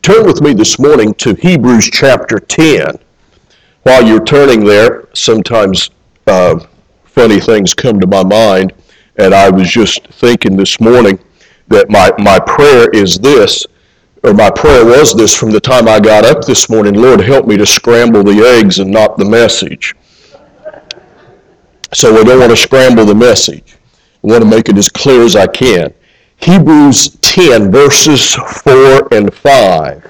Turn with me this morning to Hebrews chapter 10. While you're turning there, sometimes funny things come to my mind, and I was just thinking this morning that my prayer is this, or my prayer was this from the time I got up this morning: Lord, help me to scramble the eggs and not the message. So we don't want to scramble the message. I want to make it as clear as I can. Hebrews 10, verses 4 and 5.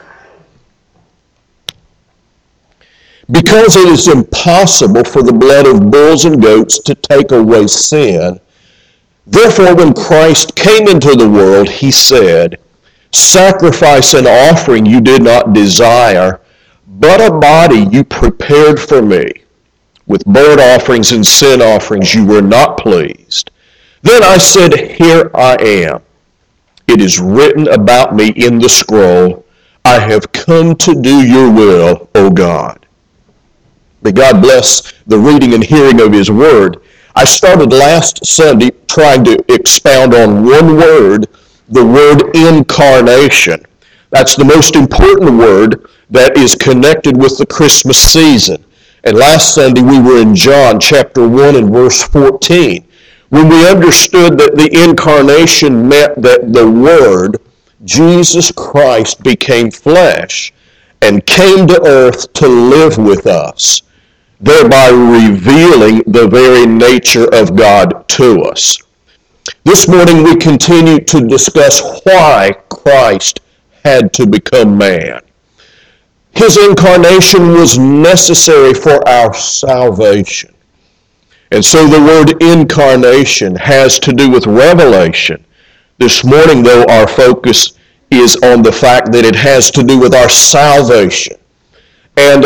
Because it is impossible for the blood of bulls and goats to take away sin, therefore when Christ came into the world, he said, "Sacrifice and offering you did not desire, but a body you prepared for me. With burnt offerings and sin offerings you were not pleased. Then I said, Here I am. It is written about me in the scroll, I have come to do your will, O God." May God bless the reading and hearing of his word. I started last Sunday trying to expound on one word, the word incarnation. That's the most important word that is connected with the Christmas season. And last Sunday we were in John chapter 1 and verse 14. When we understood that the incarnation meant that the Word, Jesus Christ, became flesh and came to earth to live with us, thereby revealing the very nature of God to us. This morning we continue to discuss why Christ had to become man. His incarnation was necessary for our salvation. And so the word incarnation has to do with revelation. This morning, though, our focus is on the fact that it has to do with our salvation. And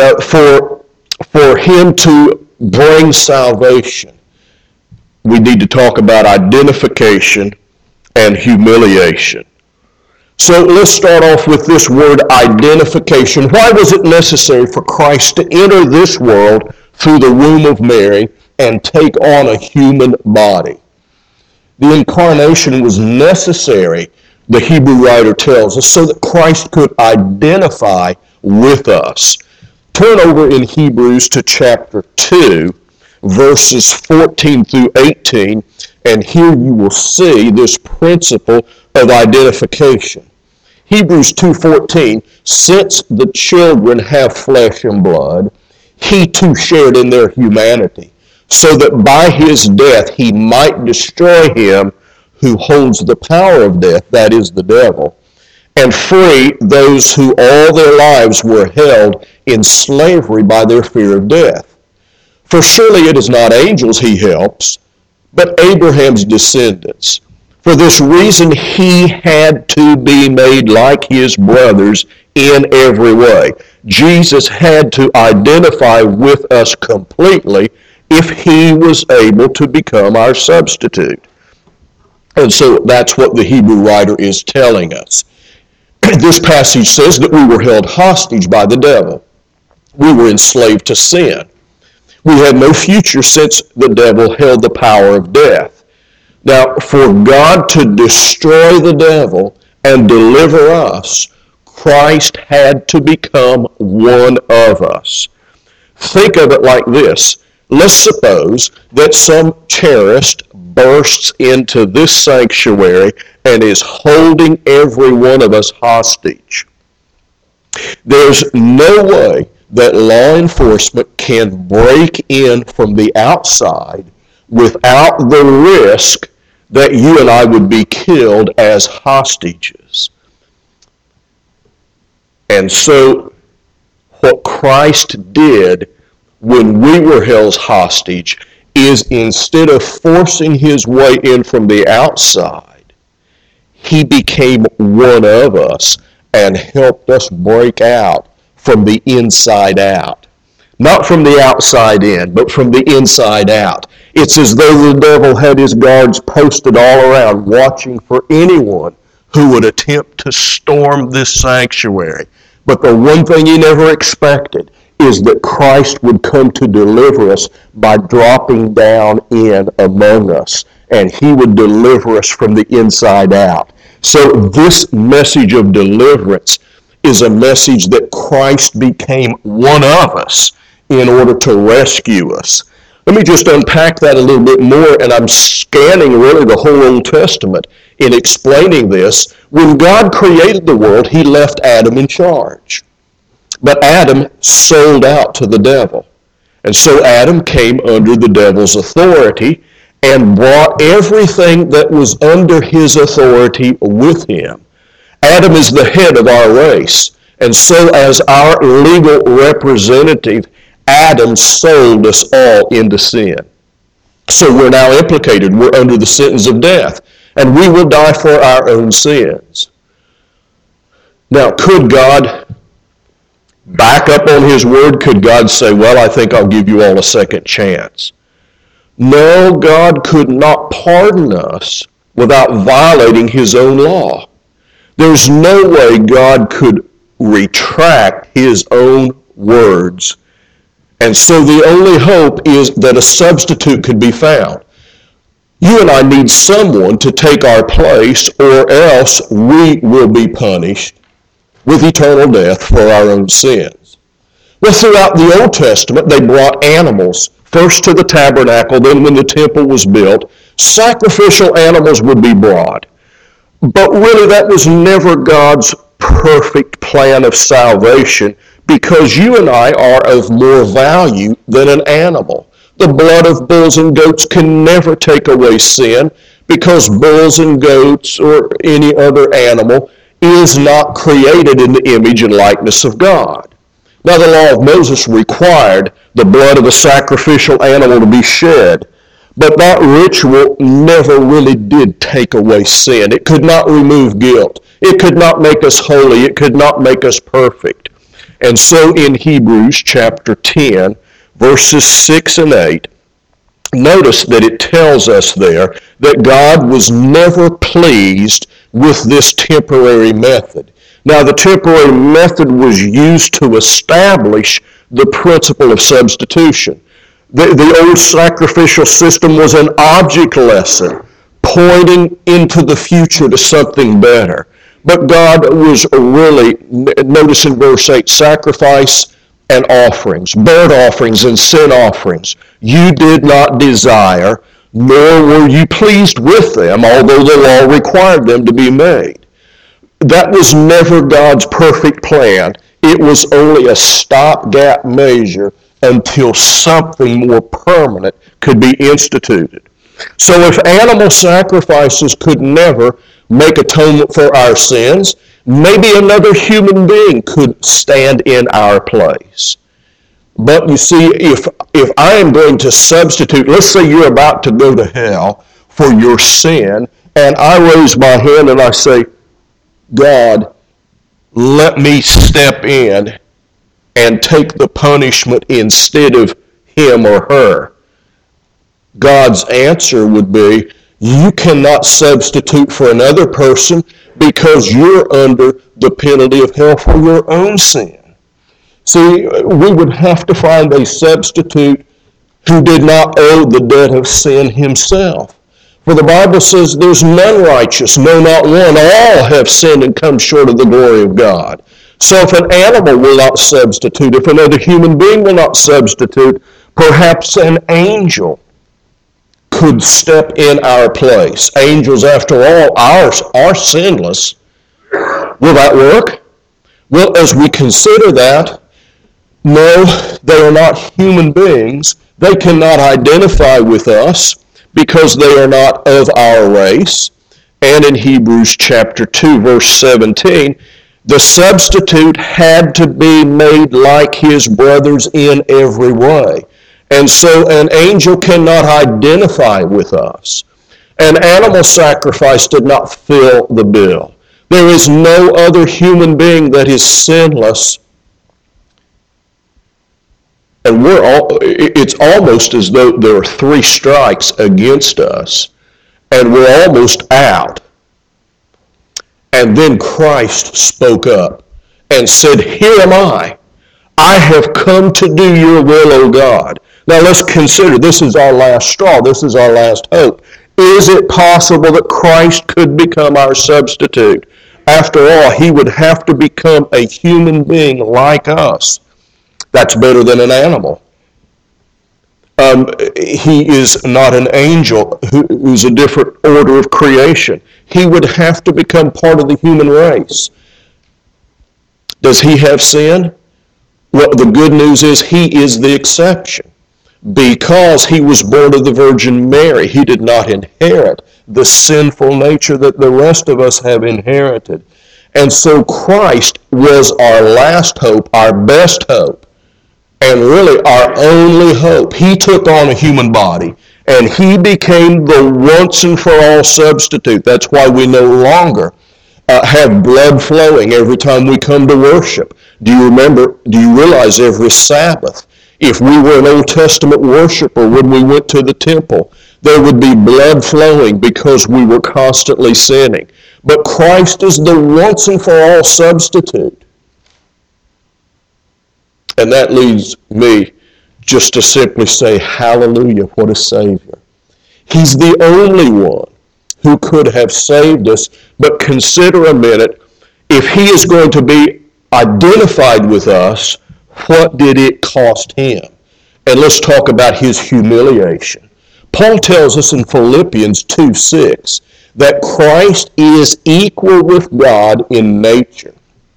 for him to bring salvation, we need to talk about identification and humiliation. So let's start off with this word identification. Why was it necessary for Christ to enter this world through the womb of Mary and take on a human body? The incarnation was necessary, the Hebrew writer tells us, so that Christ could identify with us. Turn over in Hebrews to chapter 2, verses 14 through 18, and here you will see this principle of identification. Hebrews 2:14, since the children have flesh and blood, he too shared in their humanity, so that by his death he might destroy him who holds the power of death, that is the devil, and free those who all their lives were held in slavery by their fear of death. For surely it is not angels he helps, but Abraham's descendants. For this reason he had to be made like his brothers in every way. Jesus had to identify with us completely if he was able to become our substitute. And so that's what the Hebrew writer is telling us. This passage says that we were held hostage by the devil. We were enslaved to sin. We had no future since the devil held the power of death. Now, for God to destroy the devil and deliver us, Christ had to become one of us. Think of it like this. Let's suppose that some terrorist bursts into this sanctuary and is holding every one of us hostage. There's no way that law enforcement can break in from the outside without the risk that you and I would be killed as hostages. And so what Christ did when we were held hostage is, instead of forcing his way in from the outside, he became one of us and helped us break out from the inside out. Not from the outside in, but from the inside out. It's as though the devil had his guards posted all around, watching for anyone who would attempt to storm this sanctuary. But the one thing he never expected is that Christ would come to deliver us by dropping down in among us, and he would deliver us from the inside out. So this message of deliverance is a message that Christ became one of us in order to rescue us. Let me just unpack that a little bit more, and I'm scanning really the whole Old Testament in explaining this. When God created the world, he left Adam in charge. But Adam sold out to the devil. And so Adam came under the devil's authority and brought everything that was under his authority with him. Adam is the head of our race. And so as our legal representative, Adam sold us all into sin. So we're now implicated. We're under the sentence of death. And we will die for our own sins. Now, could God back up on his word? Could God say, well, I think I'll give you all a second chance? No, God could not pardon us without violating his own law. There's no way God could retract his own words. And so the only hope is that a substitute could be found. You and I need someone to take our place, or else we will be punished with eternal death for our own sins. Well, throughout the Old Testament, they brought animals, first to the tabernacle, then when the temple was built, sacrificial animals would be brought. But really, that was never God's perfect plan of salvation, because you and I are of more value than an animal. The blood of bulls and goats can never take away sin, because bulls and goats or any other animal is not created in the image and likeness of God. Now, the law of Moses required the blood of a sacrificial animal to be shed, but that ritual never really did take away sin. It could not remove guilt. It could not make us holy. It could not make us perfect. And so in Hebrews chapter 10, verses 6 and 8, notice that it tells us there that God was never pleased with this temporary method. Now, the temporary method was used to establish the principle of substitution. The old sacrificial system was an object lesson, pointing into the future to something better. But God was really, notice in verse 8, sacrifice and offerings, burnt offerings and sin offerings. You did not desire, nor were you pleased with them, although the law required them to be made. That was never God's perfect plan. It was only a stopgap measure until something more permanent could be instituted. So if animal sacrifices could never make atonement for our sins, maybe another human being could stand in our place. But you see, if I am going to substitute, let's say you're about to go to hell for your sin, and I raise my hand and I say, God, let me step in and take the punishment instead of him or her. God's answer would be, you cannot substitute for another person because you're under the penalty of hell for your own sin. See, we would have to find a substitute who did not owe the debt of sin himself. For the Bible says there's none righteous, no, not one. All have sinned and come short of the glory of God. So if an animal will not substitute, if another human being will not substitute, perhaps an angel could step in our place. Angels, after all, are sinless. Will that work? Well, as we consider that, no, they are not human beings. They cannot identify with us because they are not of our race. And in Hebrews chapter 2, verse 17, the substitute had to be made like his brothers in every way. And so an angel cannot identify with us. An animal sacrifice did not fill the bill. There is no other human being that is sinless. And it's almost as though there are three strikes against us, and we're almost out. And then Christ spoke up and said, here am I. I have come to do your will, O God. Now let's consider, this is our last straw. This is our last hope. Is it possible that Christ could become our substitute? After all, he would have to become a human being like us. That's better than an animal. He is not an angel who's a different order of creation. He would have to become part of the human race. Does he have sin? Well, the good news is he is the exception. Because he was born of the Virgin Mary, he did not inherit the sinful nature that the rest of us have inherited. And so Christ was our last hope, our best hope, and really our only hope. He took on a human body, and he became the once and for all substitute. That's why we no longer have blood flowing every time we come to worship. Do you realize every Sabbath, if we were an Old Testament worshiper, when we went to the temple, there would be blood flowing because we were constantly sinning. But Christ is the once and for all substitute. And that leads me just to simply say, hallelujah, what a Savior. He's the only one who could have saved us. But consider a minute, if he is going to be identified with us, what did it cost him? And let's talk about his humiliation. Paul tells us in Philippians 2:6 that Christ is equal with God in nature.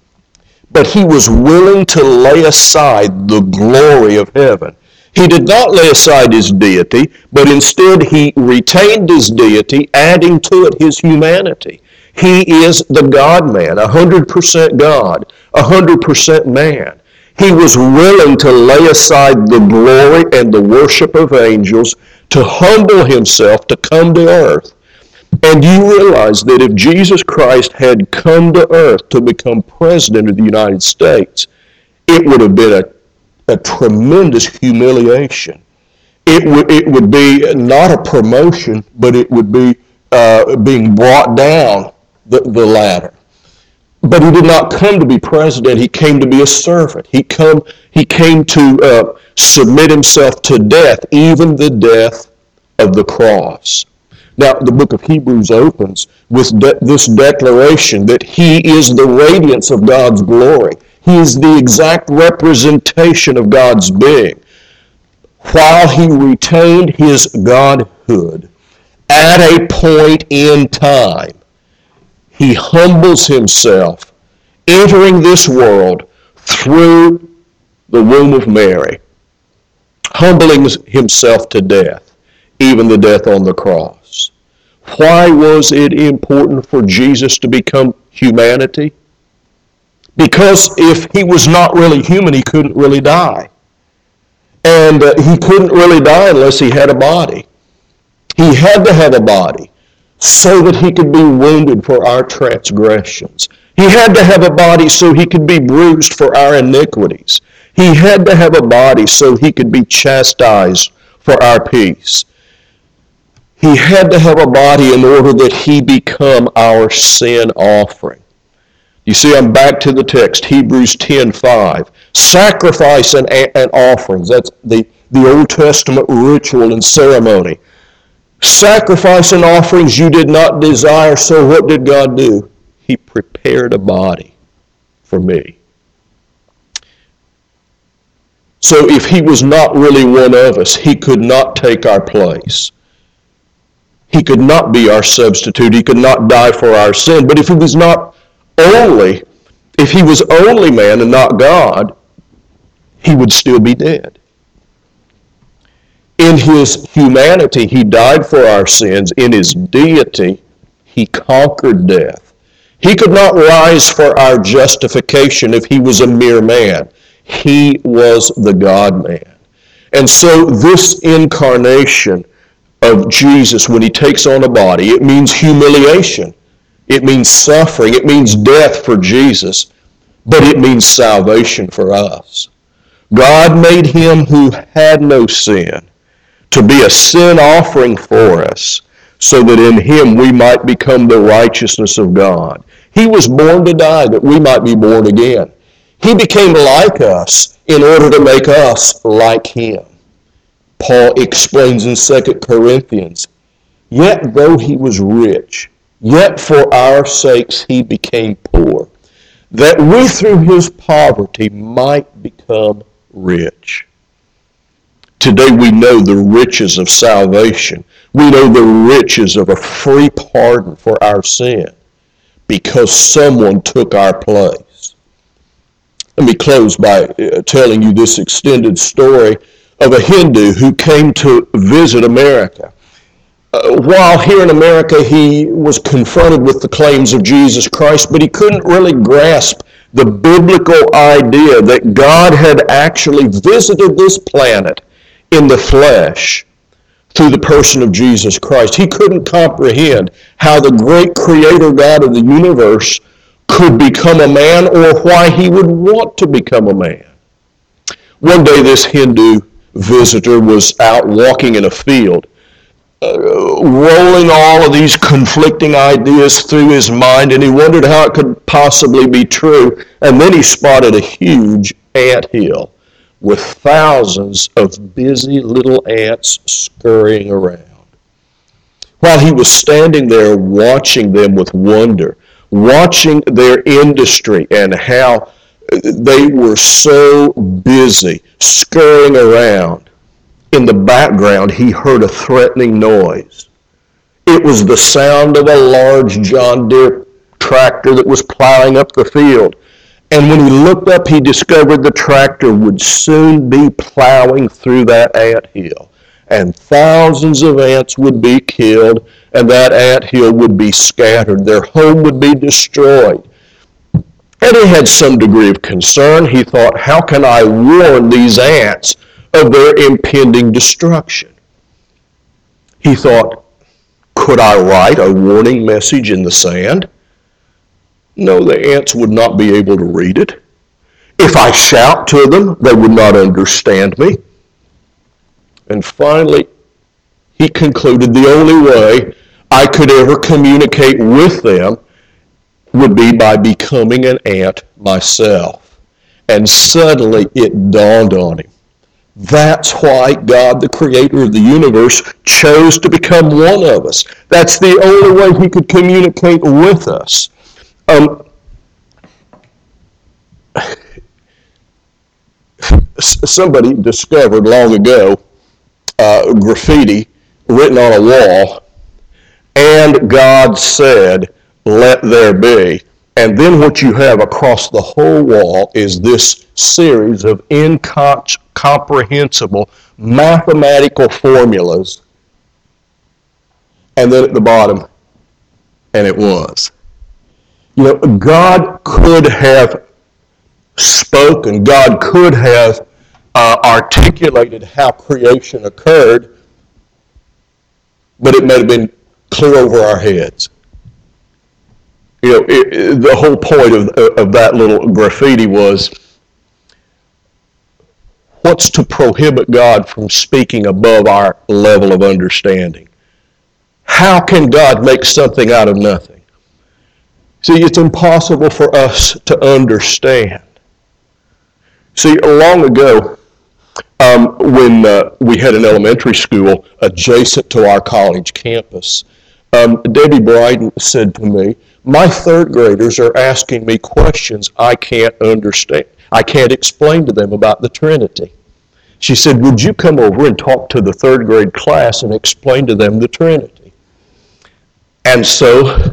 But he was willing to lay aside the glory of heaven. He did not lay aside his deity, but instead he retained his deity, adding to it his humanity. He is the God-man, 100% God, 100% man. He was willing to lay aside the glory and the worship of angels, to humble himself, to come to earth. And you realize that if Jesus Christ had come to earth to become president of the United States, it would have been a tremendous humiliation. It would be not a promotion, but it would be being brought down the ladder. But he did not come to be president. He came to be a servant. He came to submit himself to death, even the death of the cross. Now, the book of Hebrews opens with this declaration that he is the radiance of God's glory. He is the exact representation of God's being. While he retained his godhood, at a point in time, he humbles himself, entering this world through the womb of Mary, humbling himself to death, even the death on the cross. Why was it important for Jesus to become humanity? Because if he was not really human, he couldn't really die. And he couldn't really die unless he had a body. He had to have a body so that he could be wounded for our transgressions. He had to have a body so he could be bruised for our iniquities. He had to have a body so he could be chastised for our peace. He had to have a body in order that he become our sin offering. You see, I'm back to the text, Hebrews 10:5. Sacrifice and offerings, that's the Old Testament ritual and ceremony. Sacrifice and offerings you did not desire, so what did God do? He prepared a body for me. So if he was not really one of us, he could not take our place. He could not be our substitute. He could not die for our sin. But if he was only man and not God, he would still be dead. In his humanity, he died for our sins. In his deity, he conquered death. He could not rise for our justification if he was a mere man. He was the God-man. And so this incarnation of Jesus, when he takes on a body, it means humiliation. It means suffering. It means death for Jesus. But it means salvation for us. God made him who had no sin to be a sin offering for us, so that in him we might become the righteousness of God. He was born to die that we might be born again. He became like us in order to make us like him. Paul explains in 2 Corinthians, yet though he was rich, Yet for our sakes he became poor, that we through his poverty might become rich. Today we know the riches of salvation. We know the riches of a free pardon for our sin because someone took our place. Let me close by telling you this extended story of a Hindu who came to visit America. While here in America, he was confronted with the claims of Jesus Christ, but he couldn't really grasp the biblical idea that God had actually visited this planet in the flesh through the person of Jesus Christ. He couldn't comprehend how the great creator God of the universe could become a man or why he would want to become a man. One day this Hindu visitor was out walking in a field, rolling all of these conflicting ideas through his mind, and he wondered how it could possibly be true. And then he spotted a huge anthill with thousands of busy little ants scurrying around. While he was standing there watching them with wonder, watching their industry and how they were so busy scurrying around, in the background, he heard a threatening noise. It was the sound of a large John Deere tractor that was plowing up the field. And when he looked up, he discovered the tractor would soon be plowing through that anthill. And thousands of ants would be killed, and that anthill would be scattered. Their home would be destroyed. And he had some degree of concern. He thought, how can I warn these ants of their impending destruction? He thought, could I write a warning message in the sand? No, the ants would not be able to read it. If I shout to them, they would not understand me. And finally, he concluded the only way I could ever communicate with them would be by becoming an ant myself. And suddenly it dawned on him. That's why God, the creator of the universe, chose to become one of us. That's the only way he could communicate with us. Somebody discovered long ago graffiti written on a wall, and God said, "Let there be." And then what you have across the whole wall is this series of incomprehensible mathematical formulas. And then at the bottom, and it was. You know, God could have spoken, God could have articulated how creation occurred, but it may have been clear over our heads. You know, the whole point of that little graffiti was, what's to prohibit God from speaking above our level of understanding? How can God make something out of nothing? See, it's impossible for us to understand. See, long ago, when we had an elementary school adjacent to our college campus, Debbie Bryden said to me, my third graders are asking me questions I can't understand. I can't explain to them about the Trinity. She said, would you come over and talk to the third grade class and explain to them the Trinity? And so,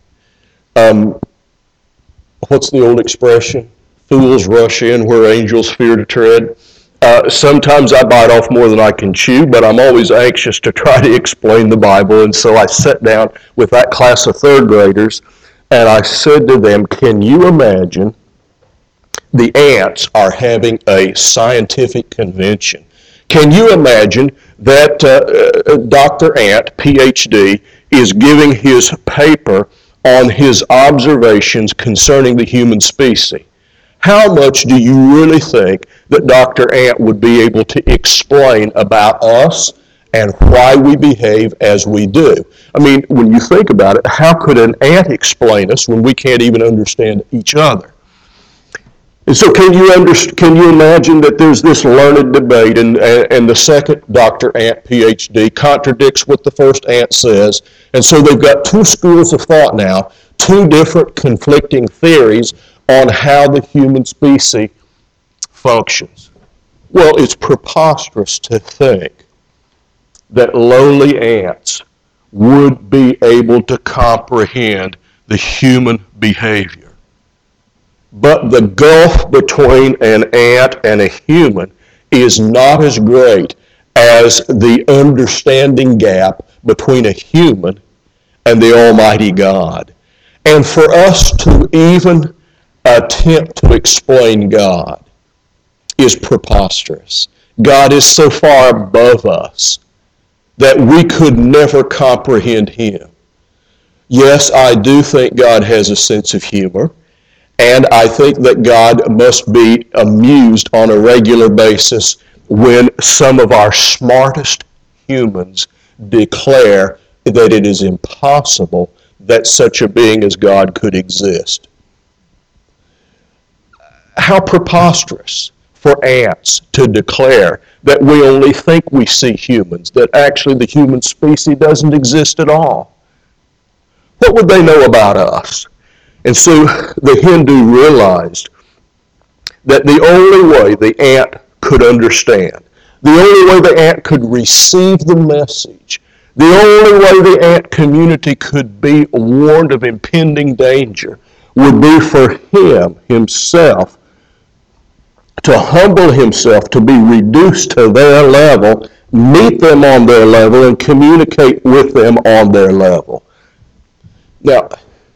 what's the old expression? Fools rush in where angels fear to tread. Sometimes I bite off more than I can chew, but I'm always anxious to try to explain the Bible. And so I sat down with that class of third graders, and I said to them, can you imagine the ants are having a scientific convention? Can you imagine that Dr. Ant, PhD, is giving his paper on his observations concerning the human species? How much do you really think that Dr. Ant would be able to explain about us and why we behave as we do? I mean, when you think about it, how could an ant explain us when we can't even understand each other? And so can you imagine that there's this learned debate, and the second Dr. Ant, PhD, contradicts what the first Ant says, and so they've got two schools of thought now, two different conflicting theories on how the human species functions. Well, it's preposterous to think that lowly ants would be able to comprehend the human behavior. But the gulf between an ant and a human is not as great as the understanding gap between a human and the Almighty God. And for us to even attempt to explain God is preposterous. God is so far above us that we could never comprehend Him. Yes, I do think God has a sense of humor. And I think that God must be amused on a regular basis when some of our smartest humans declare that it is impossible that such a being as God could exist. How preposterous for ants to declare that we only think we see humans, that actually the human species doesn't exist at all. What would they know about us? And so the Hindu realized that the only way the ant could understand, the only way the ant could receive the message, the only way the ant community could be warned of impending danger would be for him himself to humble himself, to be reduced to their level, meet them on their level, and communicate with them on their level. Now,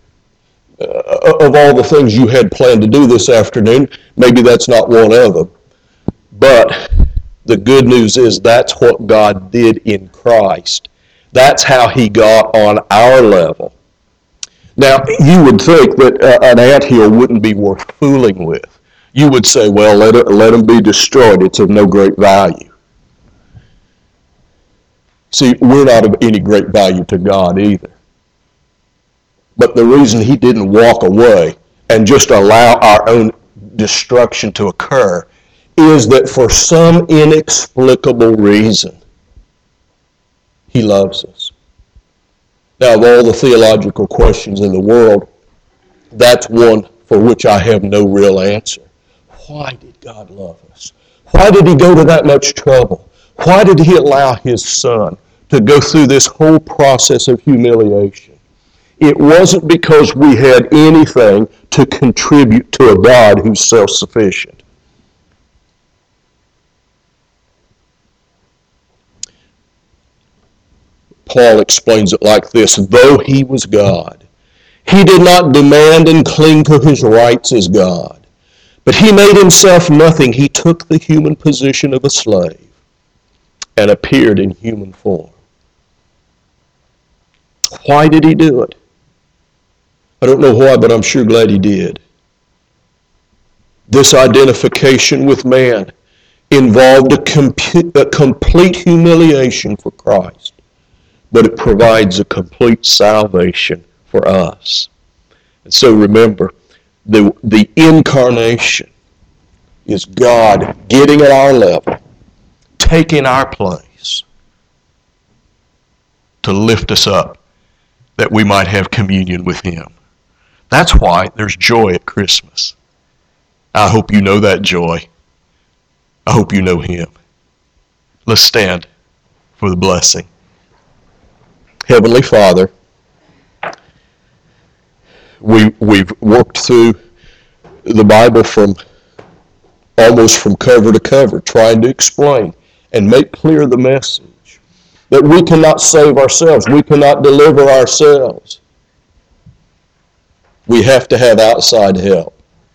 of all the things you had planned to do this afternoon, maybe that's not one of them. But the good news is that's what God did in Christ. That's how He got on our level. Now, you would think that an anthill wouldn't be worth fooling with. You would say, well, let them be destroyed. It's of no great value. See, we're not of any great value to God either. But the reason He didn't walk away and just allow our own destruction to occur is that for some inexplicable reason, He loves us. Now, of all the theological questions in the world, that's one for which I have no real answer. Why did God love us? Why did He go to that much trouble? Why did He allow His Son to go through this whole process of humiliation? It wasn't because we had anything to contribute to a God who's self-sufficient. Paul explains it like this: though He was God, He did not demand and cling to His rights as God, but He made Himself nothing. He took the human position of a slave and appeared in human form. Why did He do it? I don't know why, but I'm sure glad He did. This identification with man involved a complete humiliation for Christ, but it provides a complete salvation for us. And so remember, the incarnation is God getting at our level, taking our place to lift us up that we might have communion with Him. That's why there's joy at Christmas. I hope you know that joy. I hope you know Him. Let's stand for the blessing. Heavenly Father, we've worked through the Bible almost from cover to cover, trying to explain and make clear the message that we cannot save ourselves. We cannot deliver ourselves. We have to have outside help.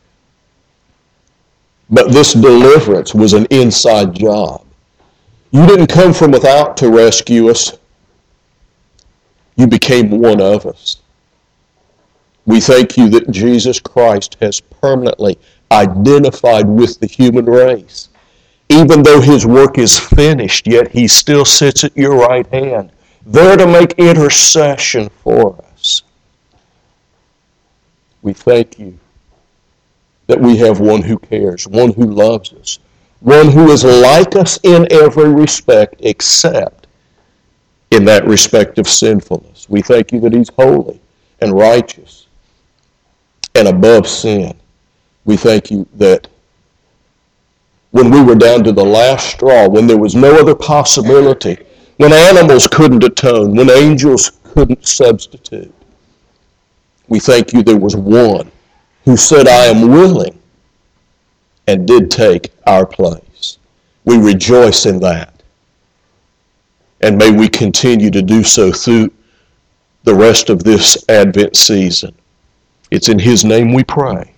But this deliverance was an inside job. You didn't come from without to rescue us. You became one of us. We thank You that Jesus Christ has permanently identified with the human race. Even though His work is finished, yet He still sits at Your right hand, there to make intercession for us. We thank You that we have one who cares, one who loves us, one who is like us in every respect except in that respect of sinfulness. We thank you that he's holy and righteous and above sin. We thank you that when we were down to the last straw, when there was no other possibility, when animals couldn't atone, when angels couldn't substitute, we thank you there was one who said, I am willing, and did take our place. We rejoice in that. And may we continue to do so through the rest of this Advent season. It's in his name we pray.